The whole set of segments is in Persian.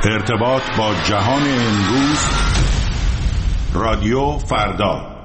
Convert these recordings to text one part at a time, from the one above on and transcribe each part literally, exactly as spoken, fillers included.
ارتباط با جهان امروز، رادیو فردا.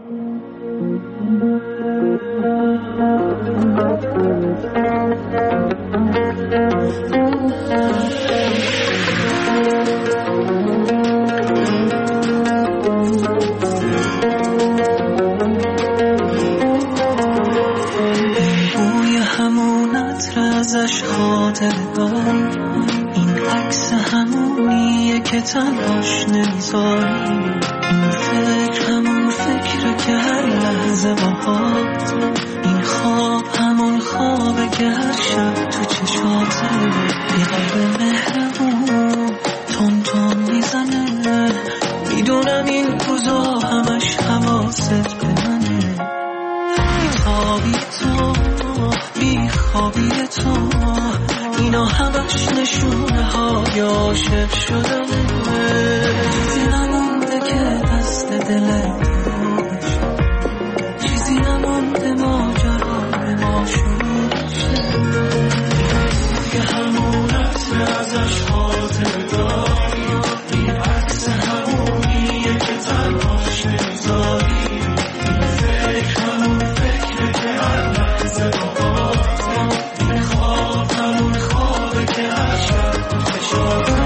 بوی همون عطر ازش خاطر داری، این عکس همونیه که تنهاش نمیذاری، این فکر همون فکره که هر لحظه باهات، این خواب همون خوابه که هر شب تو چشاته، یه قلب مهربون تون تون میزنه، میدونم این روزا همش حواست به منه، بیخوابی تو بیخوابی تو، اینا همش نشونه های عاشق شدنه، چیزی نمونده که دست دلت باشه، چیزی نمونده ماجرا به ما شروع شه، یه همون عطر ازش خاطر داری، این عکس همونیه که تنهاش نمیذاری، این فکر همون فکره که هر لحظه باهات، این خواب همون خوابه که هر شب تو چشاته.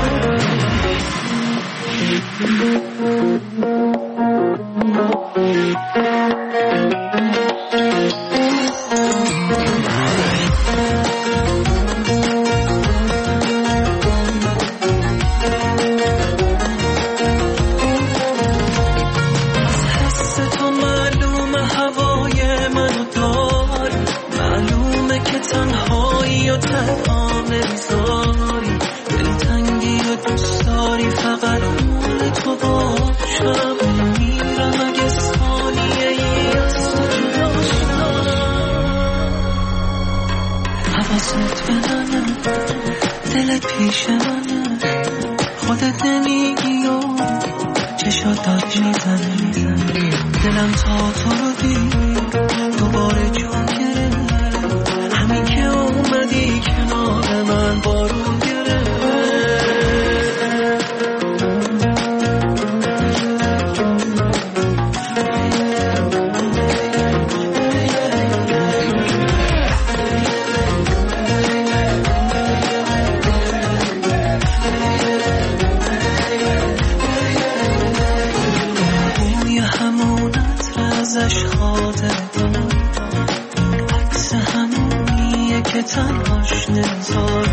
پیش منه خودت نمیگی و چشاتات میزنه، دلم تا تو رو دید دوباره جون گرفت، همین که اومدی کنار من بارون گرفت. تنهاش نمیذاری.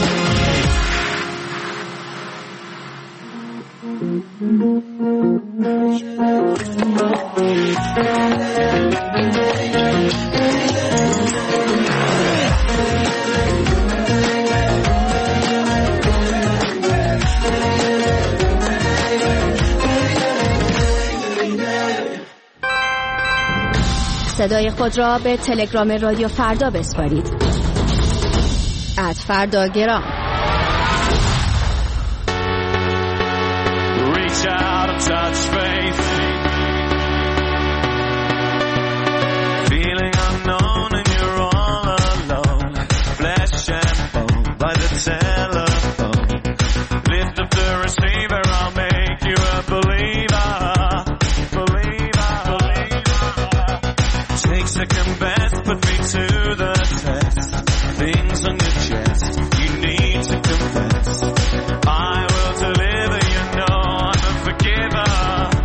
صدای خود را به تلگرام رادیو فردا بسپارید. ات فرداگرام. Reach out and touch faith, feeling unknown and you're all alone, flesh and bone by the telephone, lift up the receiver, I'll make you a believer, believer, believer, take second best, put me to the test, things on your chest, you need to confess, I will deliver, you know I'm a forgiver.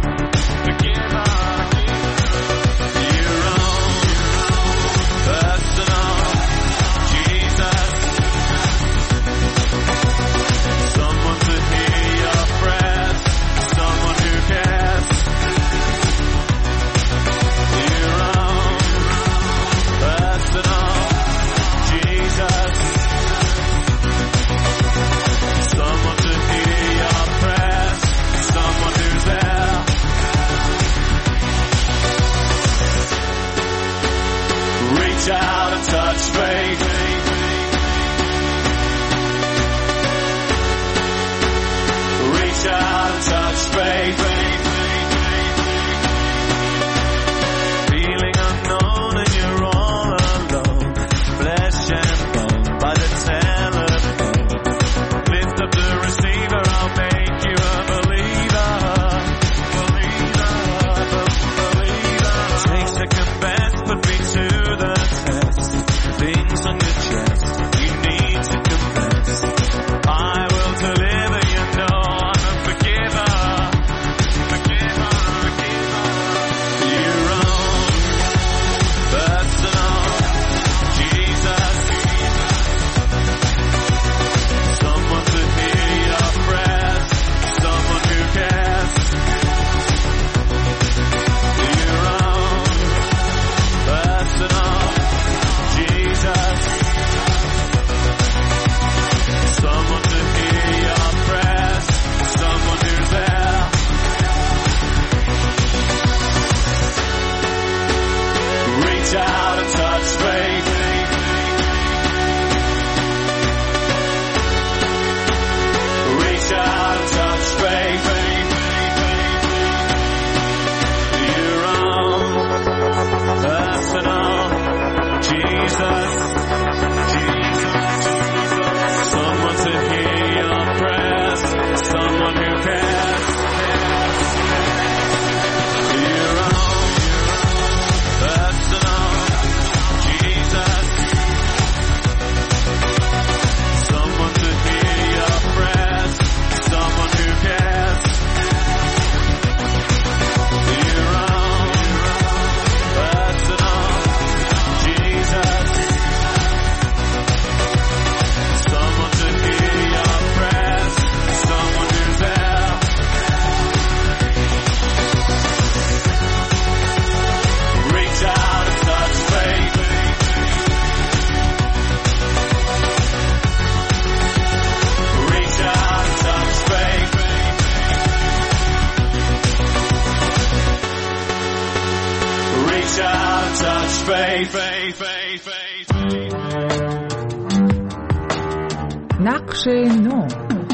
نقش نو.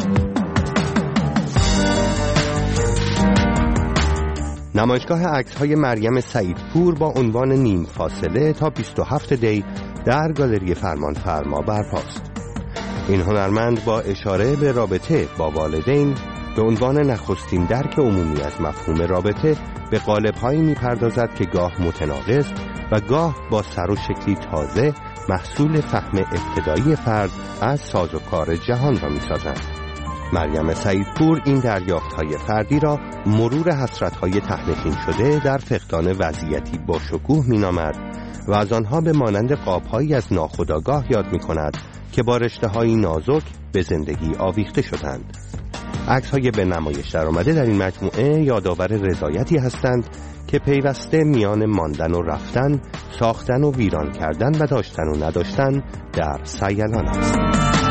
نمایشگاه عکس‌های مریم سعیدپور با عنوان نیم فاصله تا بیست و هفتم دی در گالری فرمانفرما برپاست. این هنرمند با اشاره به رابطه با والدین به عنوان نخستین درک عمومی از مفهوم رابطه به قالب‌هایی می‌پردازد که گاه متناقض و گاه با سر و شکلی تازه محصول فهم ابتدایی فرد از سازوکار جهان را می‌سازند. مریم سعیدپور این دریافت‌های فردی را مرور حسرت‌های ته‌نشین شده در فقدان وضعیتی با شکوه می‌نامد و از آنها به مانند قاب‌هایی از ناخودآگاه یاد می‌کند که با رشته‌های نازک به زندگی آویخته شدند. عکس‌های به نمایش درآمده در این مجموعه یادآور رضایتی هستند که پیوسته میان ماندن و رفتن، ساختن و ویران کردن و داشتن و نداشتن در سیلان است.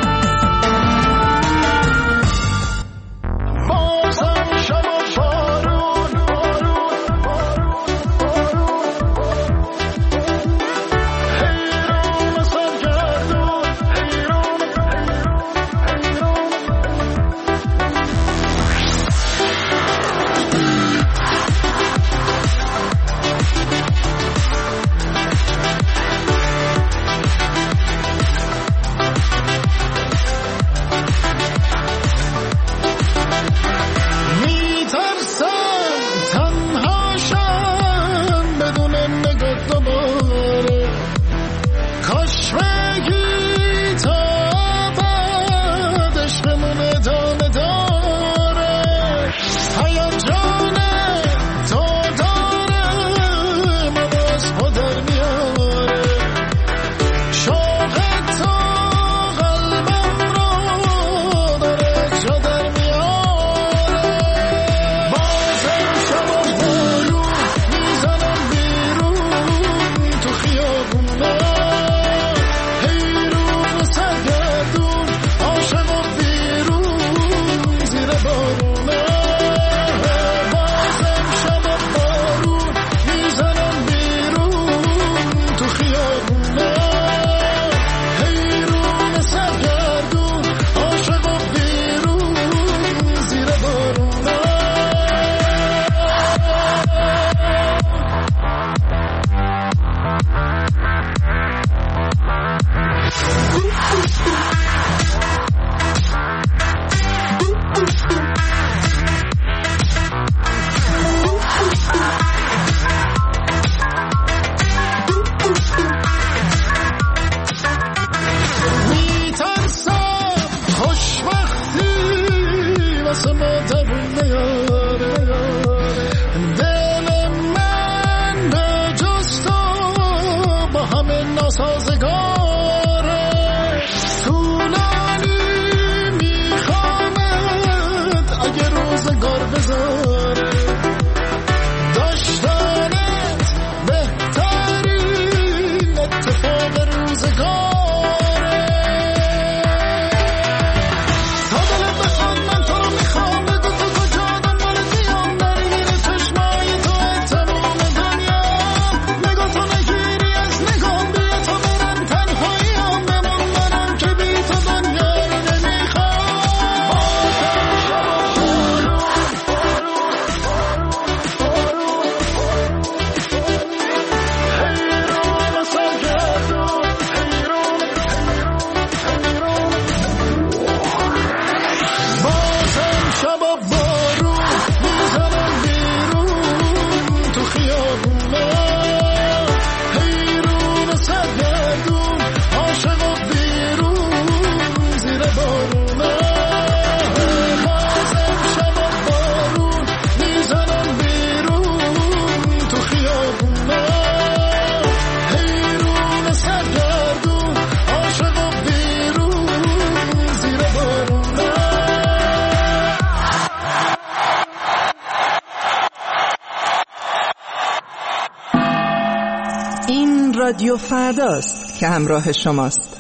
رادیو فرداست که همراه شماست.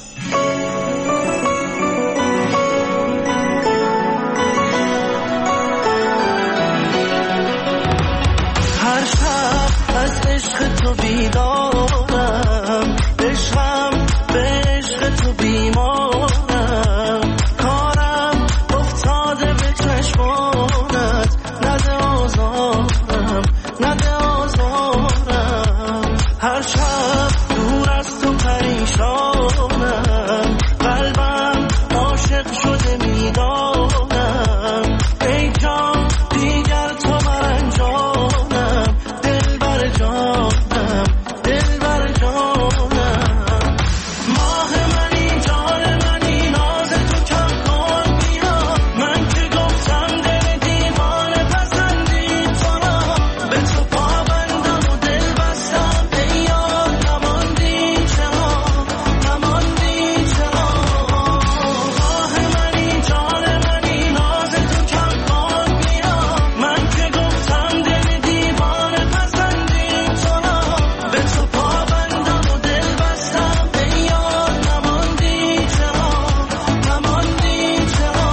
هر شب از عشق تو بیدارم، میدانم ای جان دیگر تو مرنجانم دل بر جانم دل بر جانم ماه منی جان منی ناز تو کم کن بیا من که گفتم دل دیوانه پسندی تو را به تو پابندم و دل بستم ای یار نماندی چرا نماندی چرا ماه منی جان منی ناز تو کم کن بیا من که گفتم دل دیوانه پسندی تو را به تو پابندم و دل بستم ای یار نماندی چرا نماندی چرا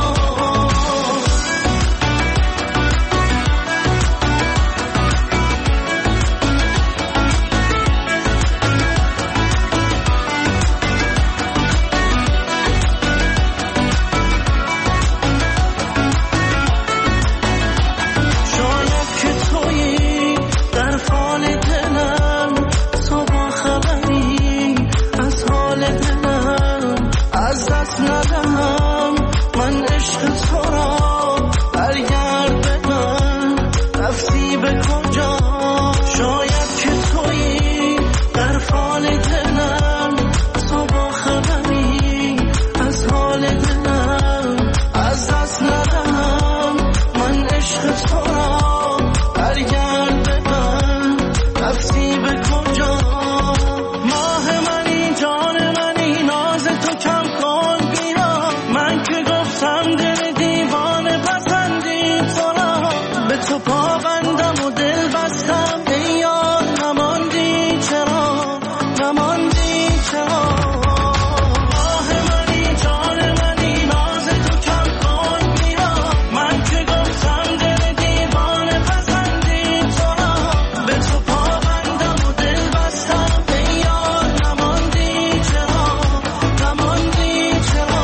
شاید که تویی در فال دلم تو با خبری از حال دلم از دست ندهم من عشق تو را برگرد به من رفتی به کجا شاید که تویی در فال دلم تو با خبری از حال دلم از دست ندهم من عشق تو را برگرد به من رفتی به کجا ماه منی جان منی ناز تو کم کن بیا من که گفتم دل دیوانه پسندی تو را به تو پابندم و دل بستم ای یار نماندی چرا نماندی چرا ماه منی جان منی ناز تو کم کن بیا من که گفتم دل دیوانه پسندی تو را به تو پابندم و دل بستم ای یار نماندی چرا نماندی چرا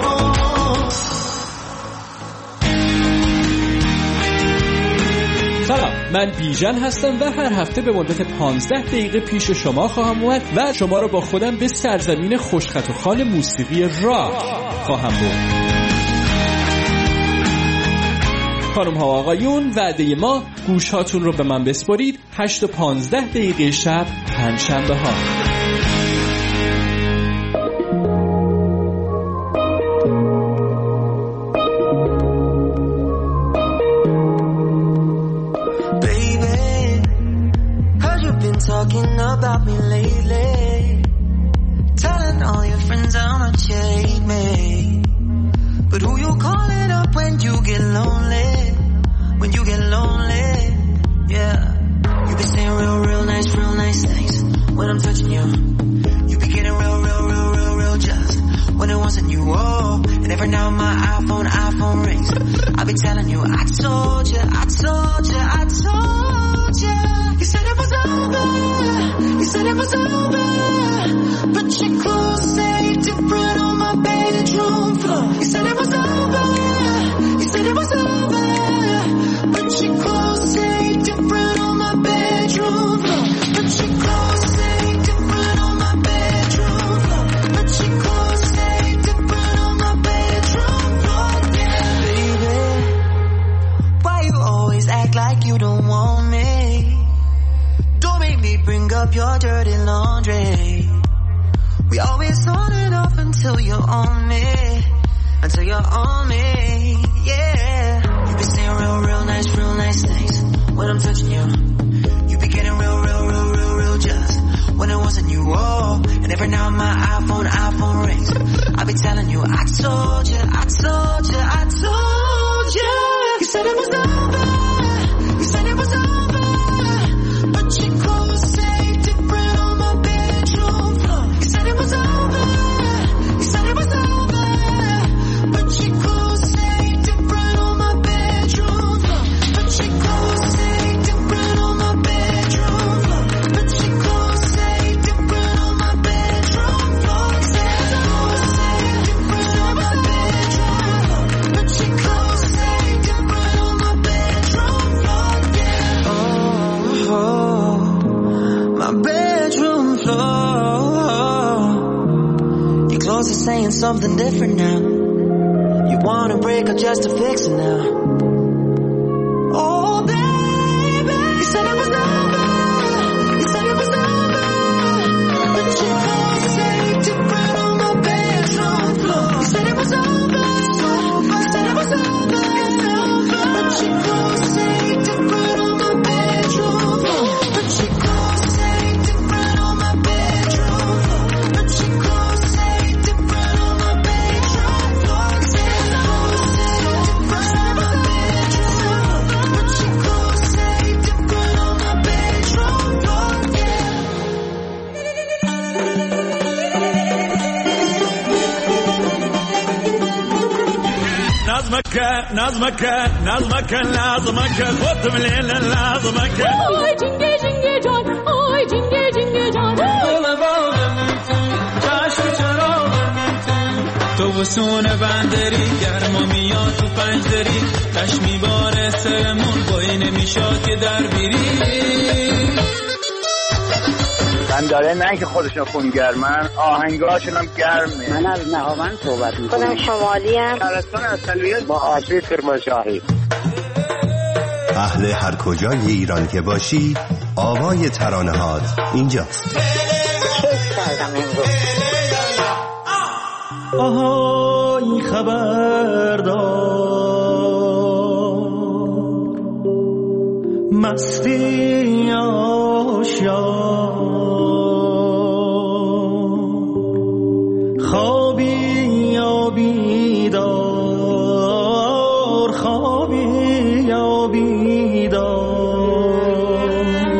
سلام، من بیژن هستم و هر هفته به مدت پانزده دقیقه پیش شما خواهم اومد و شما رو با خودم به سرزمین خوشخط و خال موسیقی راک خواهم برد. خانم ها و آقایون، وعده ما گوش هاتون رو به من بسپارید. هشت و پانزده دقیقه شب پنجشنبه ها. Baby, heard you've been talking about me lately, telling all your friends how much you hate me. But who you calling up when you get lonely? When you get lonely, yeah. You be saying real, real nice, real nice things when I'm touching you. You be getting real, real, real, real, real just when it wasn't you. Oh, and every now my iPhone, iPhone rings. I be telling you, I told you, I told you, I told you. You said it was over, you said it was over. But your clothes say different on my bedroom floor. You said it was over, you said it was over. But your clothes say different on my bedroom floor. But your clothes say different on my bedroom floor. But your clothes say different on my bedroom floor. Yeah, baby, why you always act like you don't want me? Don't make me bring up your dirty laundry. We always on and off until you're on me, until you're on me, yeah. You be saying real, real nice, real nice things when I'm touching you. You be getting real, real, real, real, real just when it wasn't you. Oh, and every now my iPhone, iPhone rings. I be telling you, I told you, I told you, I told you. You said it was over, you said it was over. But your clothes say different on my bedroom floor. You said it was over, you said it was over. But your clothes say different on my bedroom floor. But your clothes say different on my bedroom floor. But your clothes say different on my bedroom floor. Say different on my bedroom floor. But your clothes say different on my bedroom floor. Yeah. Oh, oh, my bedroom floor. Your clothes are saying something different now. You wanna break up just to fix it now. Oh baby, you said it was over, you said it was over, but you can't say different on my bedroom floor. You said it was over, you said it was over, but you can't say different on my bedroom floor. But you can't say different on my bedroom floor. But you can't say different on my bedroom floor. Say no, say different on my bedroom floor. But you can't say different on my bedroom floor. نظمك نظمك نظمك لازمك خودم لیل لازمك آی جنگه جنگه جان آی جنگه جنگه جان چشم چراغم تو وسون بندری گرما میاد تو پنجدری تش میباره سرمون بایی نمیشاد که در بیری من داره نه که خودشون خونگرمن آهنگاشون هم گرمه. من از نهاوند صحبت میکنم. خودم شمالی ام. شهرستان اصلیت با آشوی کرمانشاهی. اهل هر کجای ایران که باشی آوای ترانه هات اینجاست. کیف کردم امروز. آهای خبردار مستی آشیار خوابی یا بیدار خوابی یا بیدار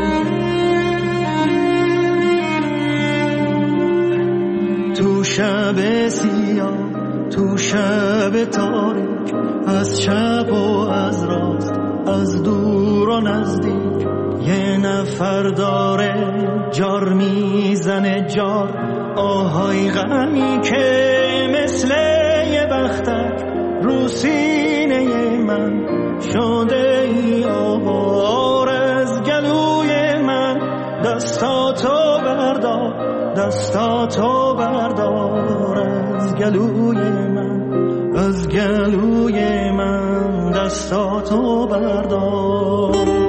تو شب سیاه تو شب تاریک از شب و از راست از دور و نزدیک یه نفر داره جار میزنه جار آهای غمی که مثل یه بختک رو سینه من شده ای آوار از گلوی من دستاتو بردار دستاتو بردار از گلوی من از گلوی من دستاتو بردار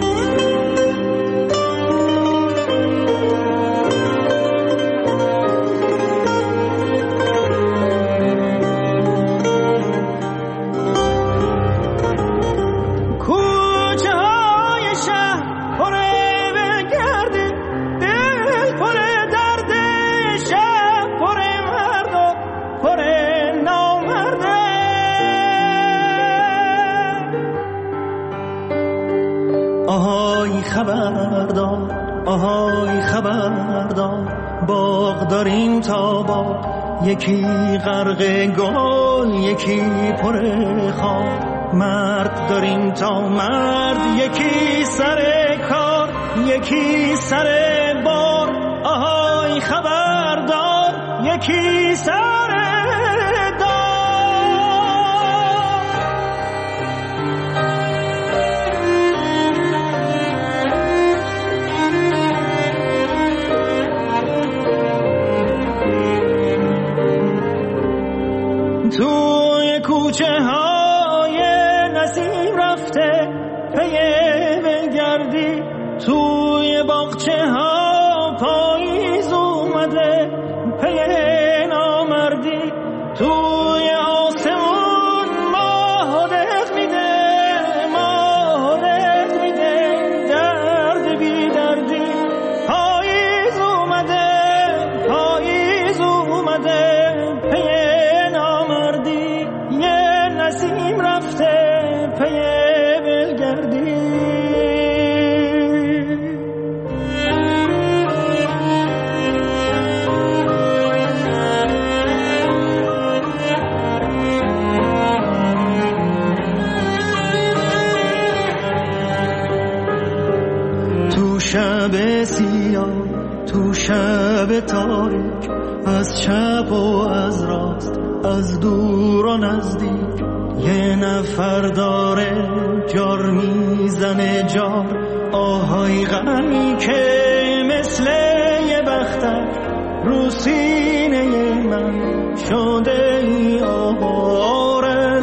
خبردار آهای خبردار باغ داریم تا باغ یکی غرق گل یکی پر خار مرد داریم تا مرد یکی سر کار یکی سر بار آهای خبردار یکی سر توی کوچه های نسیم رفته پی بگردی توی باغچه ها پاییز اومده پی نامردی توی آسمون ماه دق میده ماه دق میده درد بی دردی پاییز اومده پاییز اومده پی نسیم رفته پی بلگردی تو شب سیاه تو شب تاریک از چپ و از راست از دور و نزدیک یه نفر داره جار میزنه جار آهای غمی که مثل یه بختک رو سینه من شده ای آوار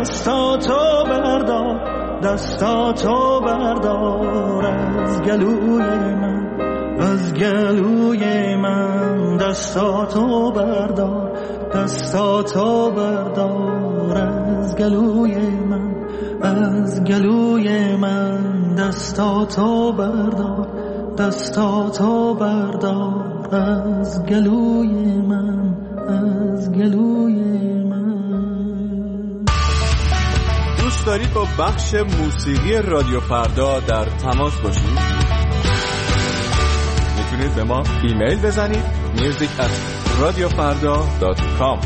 دستاتو بردار دستاتو بردار از گلوی من از گلوی من دستاتو بردار دستاتو بردار از گلوی من از گلوی من دستاتو بردار دستاتو بردار از گلوی من از گلوی من. دوست دارید با بخش موسیقی رادیو فردا در تماس باشید؟ میتونید به ما ایمیل بزنید music at radiofarda dot com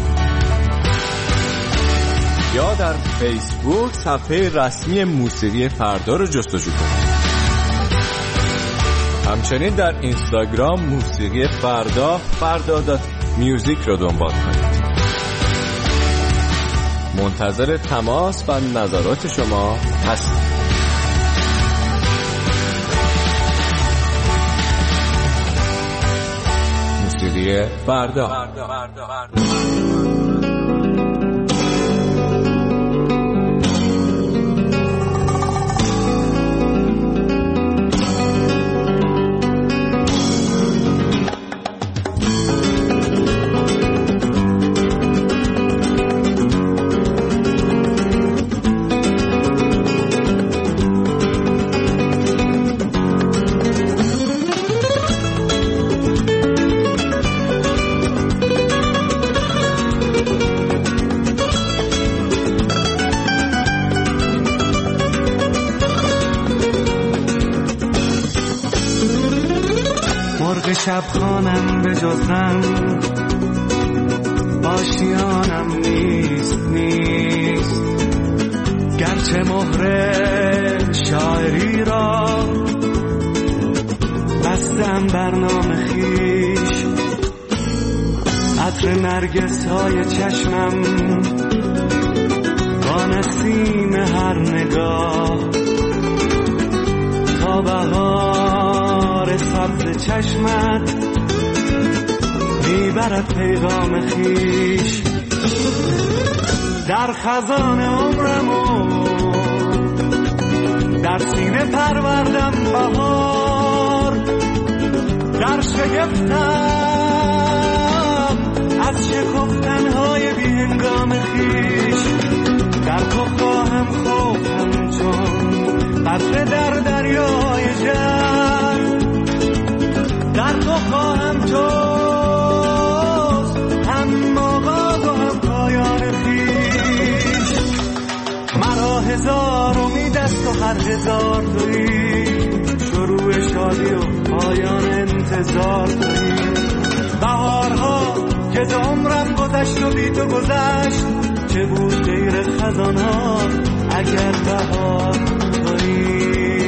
یا در فیسبوک صفحه رسمی موسیقی فردا رو جستجو کنید. همچنین در اینستاگرام موسیقی فردا فردا دات میوزیک رو دنبال کنید. منتظر تماس و نظرات شما هستیم. موسیقی فردا. شب خانم به جز غم آشیانم نیست نیست گرچه مهر شاعری را بستم برنامه خیش عطر نرگس های چشمم با نسیم هر نگاه تا بهار سبز چشمت میبرد پیغام خیش در خزان عمرمو در سینه پروردم بهار در شگفتم از شکفتنهای بی هنگام خیش در تو خواهم خوابم چون قطره در دریای جر در تو خواهم جز هم آغاز و هم پایان خیش مرا هزار امید است و هر هزار دوری شروع شادی و پایان انتظار دوری بهارها که ز عمرم گذشت و بی تو گذشت چه بود غیر خزانها اگر بهار تویی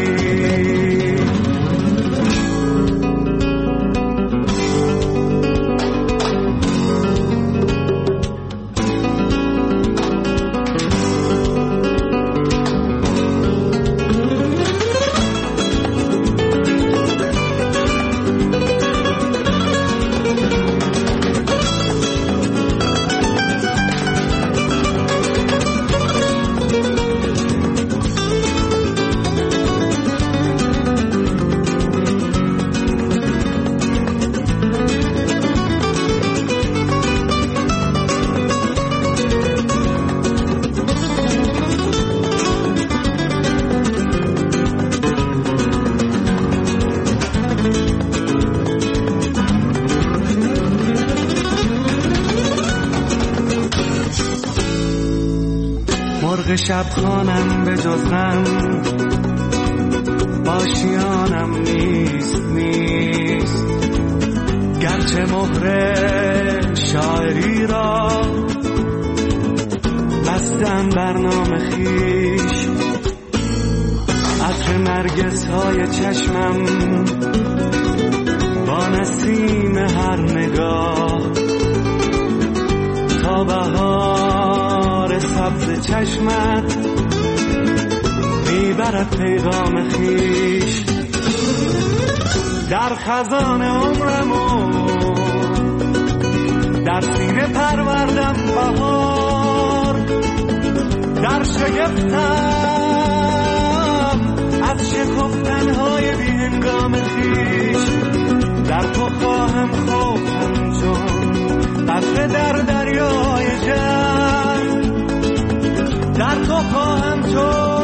شب خانم به جز غم آشیانم نیست نیست گرچه مهر شاعری را بستم برنامه خیش عطر نرگس های چشمم با نسیم هر نگاه تا بهار سبز چشمت میبرد پیغام خیش در خزان عمرمو در سینه پروردم بهار در شگفتم از شکفتنهای بی هنگام خویش، در تو خواهم خوابم جان قطره در دریای جنگ، در تو خواهم تو